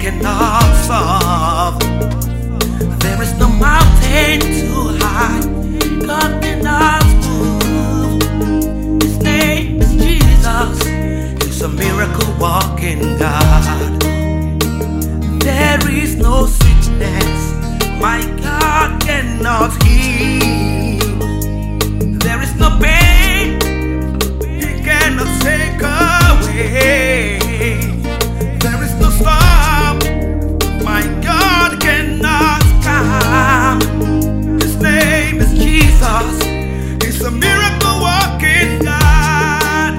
cannot solve. There is no mountain too high God cannot move. His name is Jesus. He's a miracle walking God. There is no sickness my God cannot heal. There is no pain He cannot take away. There is no storm my God cannot calm. His name is Jesus. He's a miracle walking God.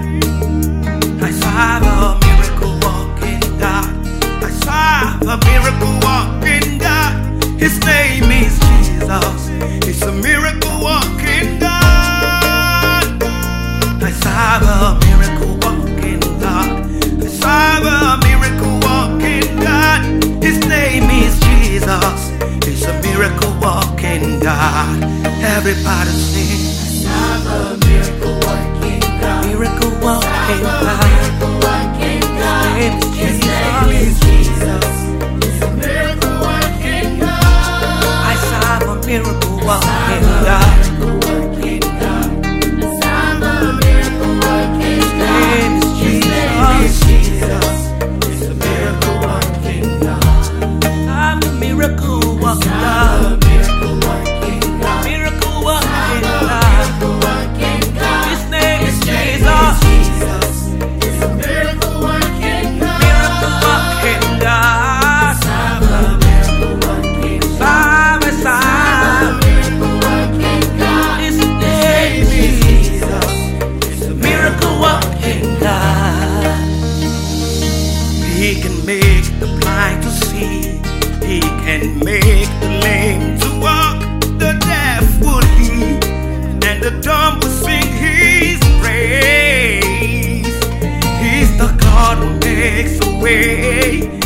I serve a miracle walking God. I serve a miracle walking God. His name is Jesus. He's a miracle walking God. I serve a miracle walking God. I serve a miracle walking God. His name is Jesus. He's a miracle walking God. Everybody sing. I serve a miracle working God. Miracle walking God. Miracle working God. His name is Jesus. He's a miracle working God. I serve a miracle walking God. Miracle working God. I serve a miracle working God. His name is Jesus. He's a miracle working God. I'm a miracle walking I'm God. a miracle working God. Miracle walking God. Miracle working God. His name is Jesus. Jesus. He's a miracle working God. Miracle walking God. I'm a miracle working God. Miracle working God. His name is Jesus. He's a Miracle walking God. He can make the blind to see. He can make the lame to walk. The deaf will hear, and the dumb will sing His praise. He's the God who makes a way